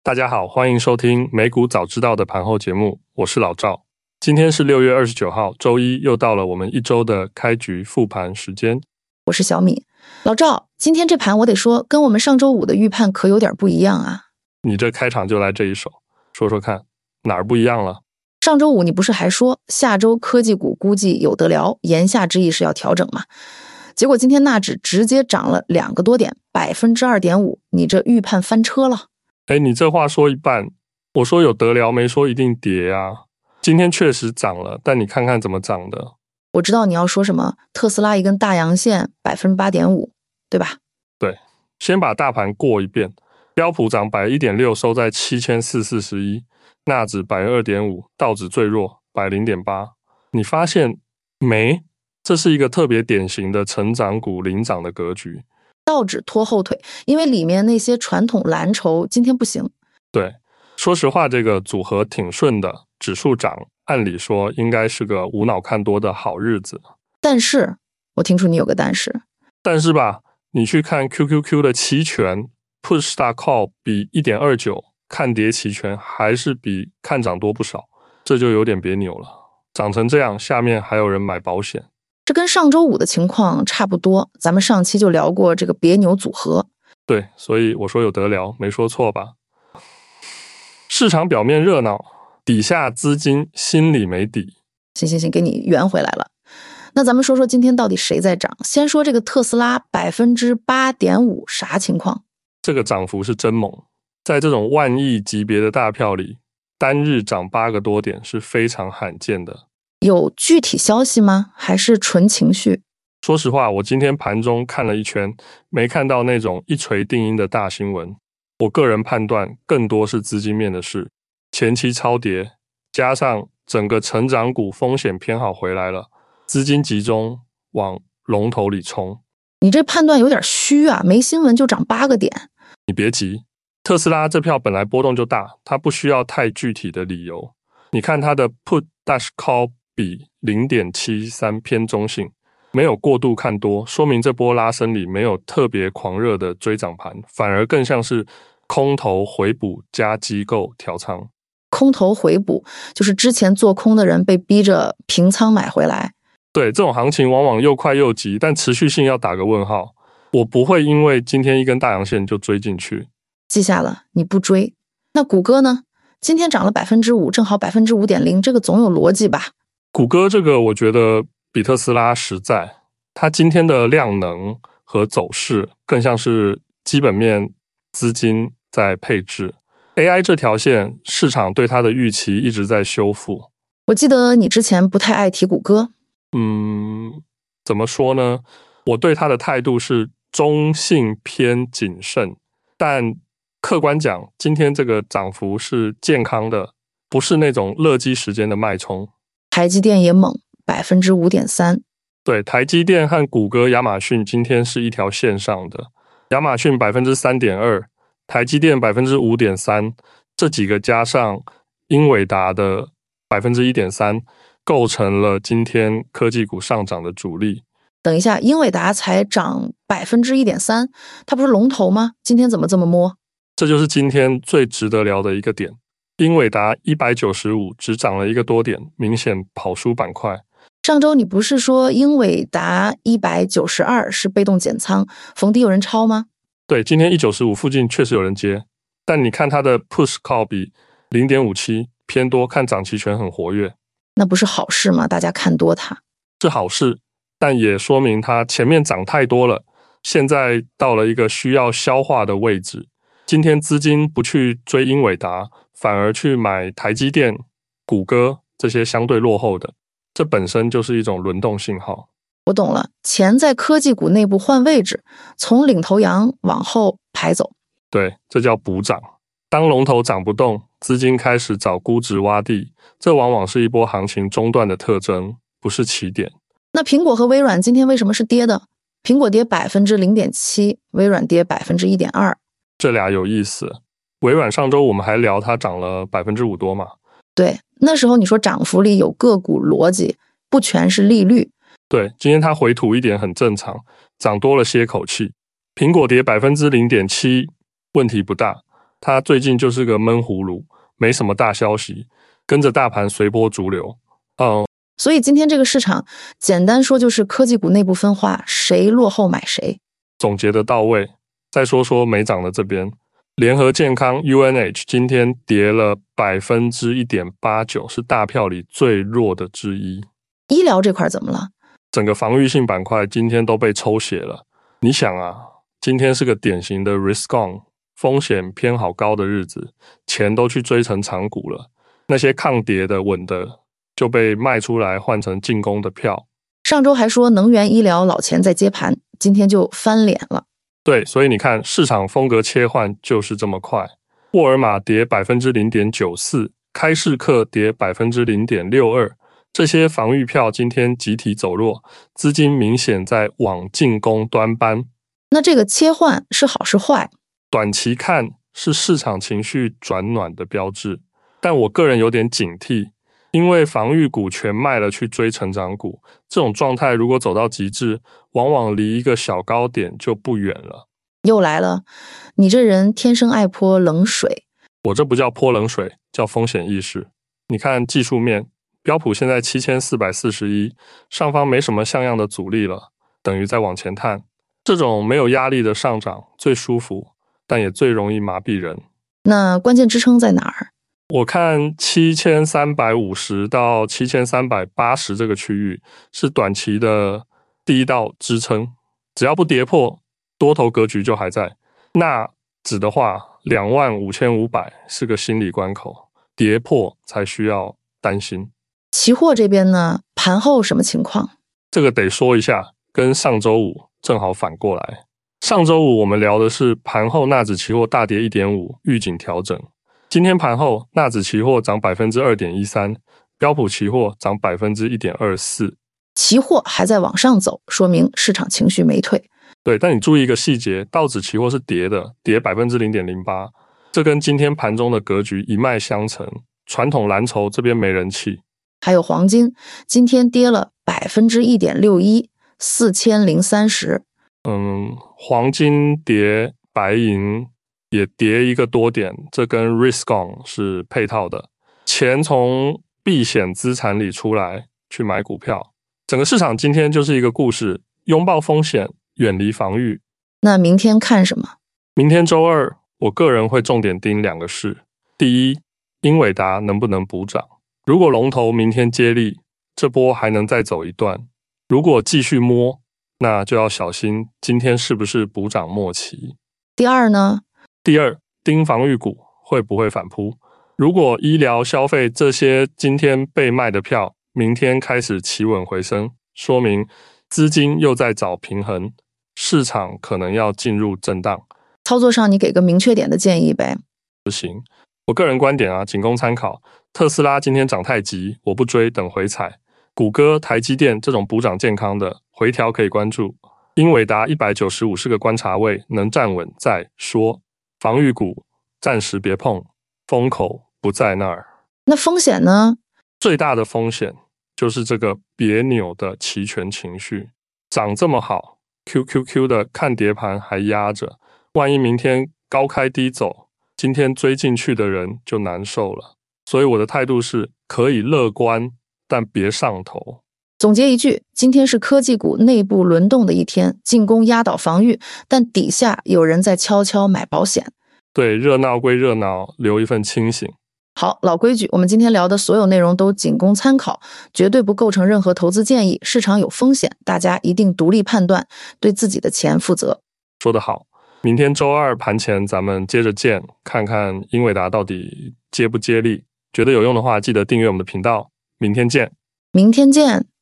大家好，欢迎收听美股早知道的盘后节目，我是老赵。今天是6月29号，周一，又到了我们一周的开局复盘时间。 我是小米。老赵，今天这盘我得说，跟我们上周五的预判可有点不一样啊。 你这开场就来这一手，说说看，哪儿不一样了？ 上周五你不是还说下周科技股估计有得聊，言下之意是要调整嘛？结果今天纳指直接涨了2个多点，2.5%，你这预判翻车了。 你这话说一半，我说有得聊，没说一定跌啊。今天确实涨了，但你看看怎么涨的。 我知道你要说什么，特斯拉一根大阳线8.5%，对吧？ 对，先把大盘过一遍，标普涨1.6%，收在7441，纳指2.5%，道指最弱0.8%。你发现没？这是一个特别典型的成长股领涨的格局。 道指拖后腿，因为里面那些传统蓝筹今天不行。 对，说实话，这个组合挺顺的，指数涨，按理说应该是个无脑看多的好日子。 但是我听出你有个但是。 但是吧，你去看 QQQ 的期权 Push Start Call 比 1.29 看跌期权还是比看涨多不少，这就有点别扭了。涨成这样，下面还有人买保险。 这跟上周五的情况差不多，咱们上期就聊过这个别扭组合。 对，所以我说有得聊，没说错吧？市场表面热闹，底下资金心里没底。 行，给你圆回来了。那咱们说说今天到底谁在涨？先说这个特斯拉8.5%，啥情况？ 这个涨幅是真猛，在这种万亿级别的大票里，单日涨8个多点是非常罕见的。 有具体消息吗？还是纯情绪？ 说实话，我今天盘中看了一圈，没看到那种一锤定音的大新闻。我个人判断更多是资金面的事，前期超跌，加上整个成长股风险偏好回来了，资金集中往龙头里冲。 你这判断有点虚啊，没新闻就涨8个点。 你别急，特斯拉这票本来波动就大，它不需要太具体的理由。你看它的 Put Dash Call 比 0.73 偏中性，没有过度看多，说明这波拉升里没有特别狂热的追涨盘，反而更像是空头回补加机构调仓。 空头回补就是之前做空的人被逼着平仓买回来。 对，这种行情往往又快又急，但持续性要打个问号。我不会因为今天一根大阳线就追进去。 记下了，你不追。那谷歌呢？今天涨了5%，正好5.0%，这个总有逻辑吧？ 谷歌这个我觉得比特斯拉实在，它今天的量能和走势更像是基本面资金在配置。AI 这条线市场对它的预期一直在修复。 我记得你之前不太爱提谷歌。 怎么说呢？我对它的态度是中性偏谨慎，但客观讲，今天这个涨幅是健康的，不是那种乐极时间的脉冲。 台积电也猛，5.3%。 对，台积电和谷歌、亚马逊今天是一条线上的，亚马逊3.2%，台积电5.3%，这几个加上英伟达的1.3%，构成了今天科技股上涨的主力。 等一下，英伟达才涨1.3%，它不是龙头吗？今天怎么这么摸？ 这就是今天最值得聊的一个点。英伟达195只涨了1个多点，明显跑输板块。 上周你不是说英伟达192是被动减仓，逢低有人抄吗？ 对，今天195附近确实有人接，但你看它的 Push Call 比 0.57 偏多，看涨期权很活跃。 那不是好事吗？大家看多它是好事，但也说明它前面涨太多了，现在到了一个需要消化的位置。今天资金不去追英伟达，反而去买台积电、谷歌这些相对落后的，这本身就是一种轮动信号。 我懂了，钱在科技股内部换位置，从领头羊往后排走。 对，这叫补涨。当龙头涨不动，资金开始找估值挖地，这往往是一波行情中段的特征，不是起点。 那苹果和微软今天为什么是跌的？苹果跌0.7%，微软跌1.2%。 这俩有意思。微软上周我们还聊它涨了5%多嘛。 对，那时候你说涨幅里有个股逻辑，不全是利率。 对，今天它回吐一点很正常，涨多了歇口气。苹果跌0.7%，问题不大。 它最近就是个闷葫芦，没什么大消息，跟着大盘随波逐流。 所以今天这个市场简单说就是科技股内部分化，谁落后买谁。 总结的到位。再说说没涨的这边，联合健康 UNH 今天跌了 1.89%， 是大票里最弱的之一。 医疗这块怎么了？ 整个防御性板块今天都被抽血了。你想啊，今天是个典型的 risk on， 风险偏好高的日子，钱都去追成长股了，那些抗跌的稳的就被卖出来换成进攻的票。 上周还说能源医疗老钱在接盘，今天就翻脸了。 对，所以你看市场风格切换就是这么快。沃尔玛跌 0.94%， 开市客跌 0.62%， 这些防御票今天集体走弱，资金明显在往进攻端搬。 那这个切换是好是坏？ 短期看是市场情绪转暖的标志，但我个人有点警惕，因为防御股全卖了去追成长股，这种状态如果走到极致，往往离一个小高点就不远了。 又来了，你这人天生爱泼冷水。 我这不叫泼冷水，叫风险意识。你看技术面，标普现在7441，上方没什么像样的阻力了，等于在往前探。这种没有压力的上涨最舒服，但也最容易麻痹人。 那关键支撑在哪儿？ 我看7350到7380这个区域是短期的第一道支撑，只要不跌破，多头格局就还在。那指的话25500是个心理关口，跌破才需要担心。 期货这边呢，盘后什么情况？ 这个得说一下，跟上周五正好反过来。上周五我们聊的是盘后纳指期货大跌 1.5%， 预警调整。今天盘后纳指期货涨 2.13%， 标普期货涨 1.24%。 期货还在往上走，说明市场情绪没退。 对，但你注意一个细节，道指期货是跌的，跌 0.08%， 这跟今天盘中的格局一脉相承。传统蓝筹这边没人气。 还有黄金，今天跌了 1.61%， 4030。 黄金跌，白银也跌一个多点，这跟 risk on 是配套的。钱从避险资产里出来去买股票，整个市场今天就是一个故事，拥抱风险，远离防御。 那明天看什么？ 明天周二，我个人会重点盯两个事。第一，英伟达能不能补涨？如果龙头明天接力，这波还能再走一段。如果继续摸，那就要小心今天是不是补涨末期。 第二呢？ 第二，盯防御股会不会反扑。如果医疗消费这些今天被卖的票，明天开始企稳回升，说明资金又在找平衡，市场可能要进入震荡。 操作上你给个明确点的建议呗。 我个人观点啊，仅供参考。特斯拉今天涨太急，我不追，等回踩。谷歌、台积电这种补涨健康的回调可以关注。英伟达195是个观察位，能站稳再说。防御股暂时别碰，风口不在那儿。 那风险呢？ 最大的风险就是这个别扭的期权情绪，涨这么好 ，QQQ 的看跌盘还压着，万一明天高开低走，今天追进去的人就难受了。所以我的态度是可以乐观，但别上头。 总结一句，今天是科技股内部轮动的一天，进攻压倒防御，但底下有人在悄悄买保险。 对，热闹归热闹，留一份清醒。 好，老规矩，我们今天聊的所有内容都仅供参考，绝对不构成任何投资建议，市场有风险，大家一定独立判断，对自己的钱负责。 说得好，明天周二盘前咱们接着见，看看英伟达到底接不接力。觉得有用的话，记得订阅我们的频道。明天见。 明天见。